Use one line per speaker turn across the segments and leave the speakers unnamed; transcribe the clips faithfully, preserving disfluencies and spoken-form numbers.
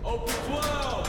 Open twelve!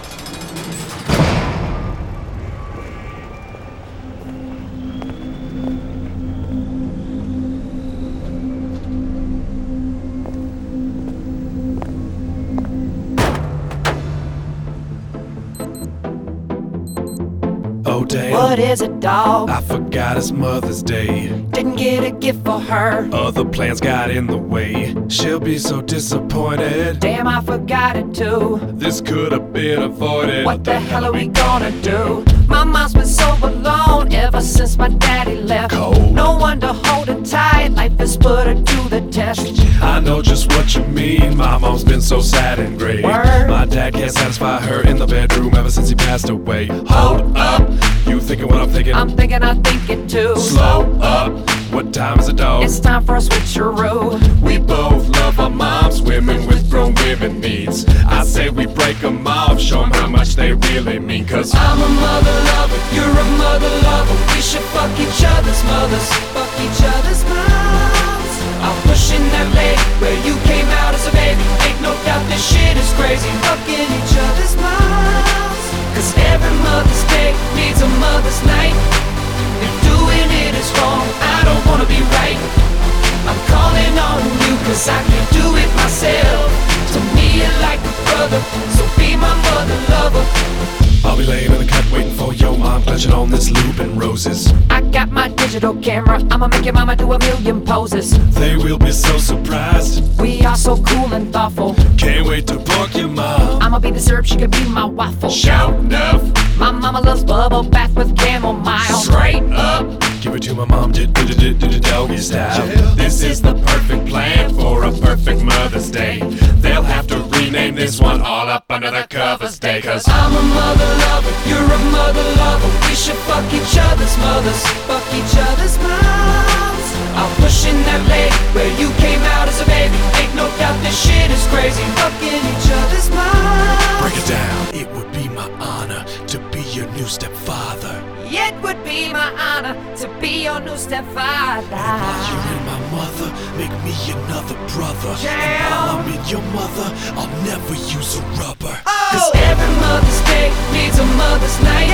Oh damn,
What is it, dog?
I forgot it's Mother's Day.
Didn't get a gift for her.
Other plans got in the way. She'll be so disappointed.
Damn, I forgot it too.
This could have been avoided.
What the hell are we gonna do? My mom's been so alone ever since my daddy left.
Cold.
No one to hold her tight. Life has put her to the test.
I know just what you mean. My mom's been so sad and gray.
Word.
My dad can't satisfy her in the bedroom ever since he passed away. Hold up, you thinking what I'm thinking?
I'm thinking I think it too.
Slow up, what time is it, dog?
It's time for a switcheroo.
We both love our moms, women with grown women needs. I say we break them off, show them how much they really mean. Cause
I'm a mother lover, you're a mother lover. We should fuck each other's mothers, fuck each other's moms. I'm pushing that leg where you came out as a baby. Ain't no doubt this shit is crazy, fucking each other's moms. Cause every Mother's Day needs a mother's night. If doing it is wrong, I don't wanna be right. I'm calling on you cause I can't do it myself. To me you're like a brother, so be my mother lover.
I'll be laying in the cut waiting for your mom, clutching on this loop and roses.
I got my digital camera, I'ma make your mama do a million poses.
They will be so surprised.
We are so cool and thoughtful.
Can't wait to book your mom.
I'ma be the syrup, she could be my waffle.
Shout enough,
My mama loves bubble bath with chamomile.
straight up. Give it to my mom, did did did did doggy style. This is the perfect plan for a perfect Mother's Day. They'll have to rename this one all up under the covers day. Cause
I'm a mother lover, you're a mother lover. We should fuck each other's mothers, fuck each other's moms. I'm pushing that leg where you came out as a baby. Ain't no doubt this shit is crazy, fucking each other's moms.
break it down. It would be my honor to be your new stepfather.
It would be my honor to be your new stepfather.
And while you're in my mother, make me another brother. And
Damn.
while I'm in your mother, I'll never use a rubber.
Cause every Mother's Day needs a mother's night.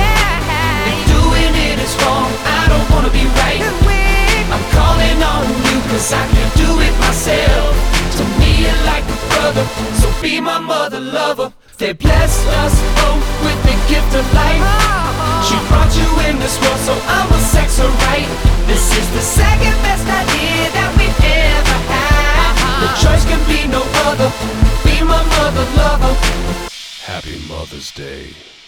If doing it is wrong, I don't wanna be right. I'm calling on you cause I can't do it myself. To me you're like a brother, so be my mother lover. They blessed us both with the gift of life. She brought you in this world, so I'ma sex her right. This is the second best idea that we've ever had. The choice can be no other. Be my mother lover.
Happy Mother's Day.